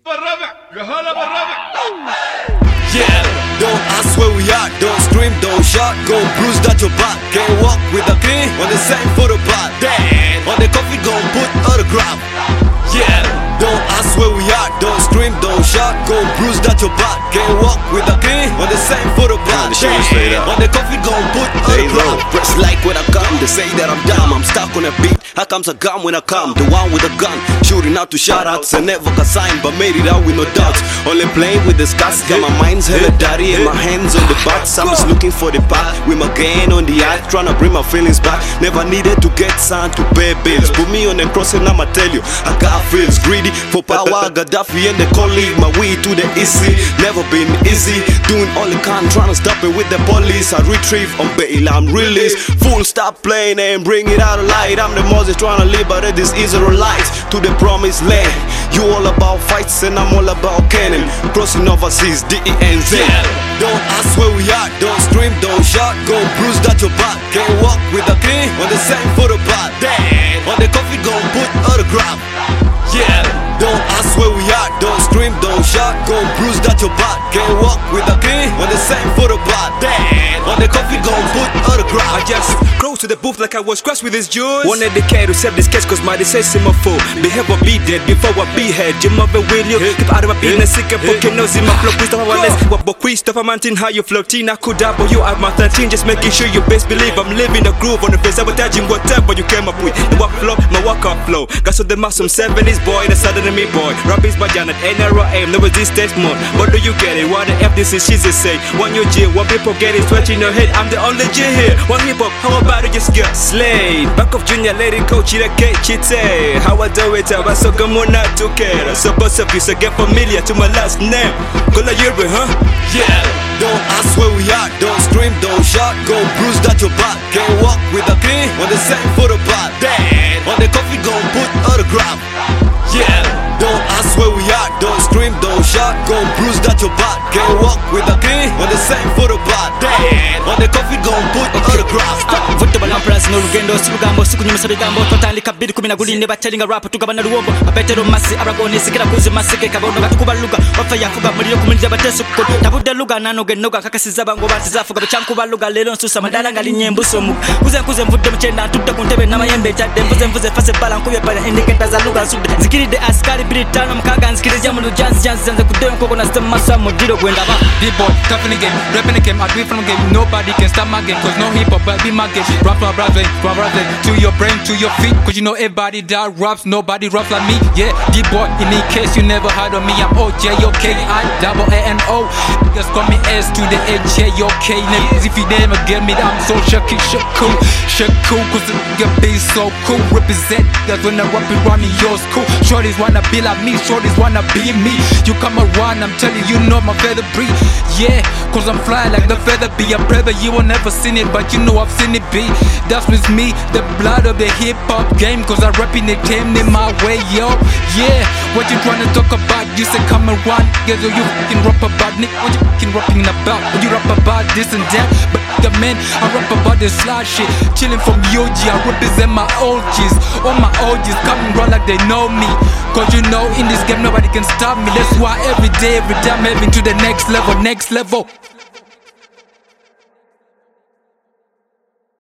بالربع يا هلا بالربع. Yeah, don't ask where we are, don't scream, don't shout, go bruise that your back. Can't walk with a king on the same photobot. Damn, on the coffee gon' put autograph. Yeah, don't ask where we are, don't scream, don't shout, go bruise that your back. Can't walk with a king on the same photobot. Damn, on the coffee gon' put autograph. Press like when I come, they say that I'm dumb, I'm stuck on a beat. How comes a gun when I come? The one with a gun, shooting out to shoutouts and never got signed, but made it out with no doubts. Only playing with the scars, got my mind's hella dirty and my hands on the butts. I'm just looking for the path with my gang on the eye, trying to bring my feelings back. Never needed to get signed to pay bills. Put me on the cross and I'ma tell you, I got feels greedy for power. Gaddafi and the colleague, my way to the easy. Never been easy, doing all I can, trying to stop it with the police. I retrieve on bail, I'm released. Full stop playing and bring it out of light. I'm the Moses trying to liberate these Israelites to the promised land. You all about fights and I'm all about cannon. Crossing overseas, DENZ. Don't ask where we are, don't scream, don't shout, go bruise that your back. Can't walk with a king on the same photobot. Damn, on the coffee gon' put autograph. Yeah, don't ask where we are, don't scream, don't shout, go bruise that your back. Can't walk with a king on the same photobot. Damn, on the coffee gon' put autograph. I just close to the booth like I was crushed with his jewels. Wanted the care to save this case cause my disease is my fool. Behave or be dead before I be head. Jim of a will you keep out of my business. Sick of volcanoes in my flow. Christopher Wallace, what but Christopher Mountain, how you floating? I could double you at my 13. Just making sure you best believe I'm living the groove on the face. Sabotaging whatever you came up with. The walk flow, my walk-up flow. Got so the mass some 70s boy, the sudden me boy. Rappers by Janet, NRO aim, no resistance mode. What do you get it? What the F this is, she's a say. One you G, one people get it, stretching your head. I'm the only G here. One hip hop, how about it just get slayed? Back of junior lady coach, you the chite. How I do it, I was so good, not to care. So both of you so get familiar to my last name. Call a year, huh? Yeah, don't ask where we are, don't scream, don't shout, go bruise that your back. Can't walk with a king on the same photobot. Damn, on the coffee gon' put autograph. Yeah, don't ask where we are, don't scream, don't shout, go bruise that your back. Can't walk with a king on the same photobot. Damn, on the coffee gon' put autograph. Vutte balamplazi n'olugendo silugambo sikunyumisa bigambo twatandika 2012 ne batelinga rap tugabana luwombo apetero masi abagoni sikira kuzi masike kabono batukuba luga wafa yafuga muliro kuminja batesu ko tabudde luga nanoge noga kakasiza bango batizafuga bacyankuba luga lero nsusa madala ngali nyembuso mu kuze mvudde muchenda tudde ku ntebe n'amayembe tadde mvuze fase bala nkubye pala indicators za luga nsudde zikiride askari bilitano mkaga nzikirije mu lujanzi janze kudde nkoko na stem masa mudiro gwenda ba D-boy, tough in the game, rap in the game, I do it from the game. Nobody can stop my game, cause no hip hop, but be my game. Rap my brother, to your brain, to your feet. Cause you know everybody that raps, nobody raps like me. Yeah, D-boy, in any case you never heard of me, I'm OJOKI-A-N-O. Niggas call me S to the H-A-O-K. Niggas, if you never get me, I'm so shook cool. Cause the nigga be so cool. Represent, that's when I rap it, run me, yours cool. Shorties wanna be like me, shorties wanna be me. You come around, I'm telling you, know my feather breed. Yeah, cause I'm fly like the feather be a brother. You will never seen it, but you know I've seen it be. That's with me, the blood of the hip hop game. Cause I rap in the game in my way, yo. Yeah, what you tryna talk about? You say come around, yeah, so you fucking rap about Nick. What you fucking rapping about? What you rap about this and that? But the man, I rap about this slide shit. Chilling from UG, I represent my OGs. All my OGs coming round like they know me. Cause you know in this game nobody can stop me. That's why every day, every time I'm heading to the next level.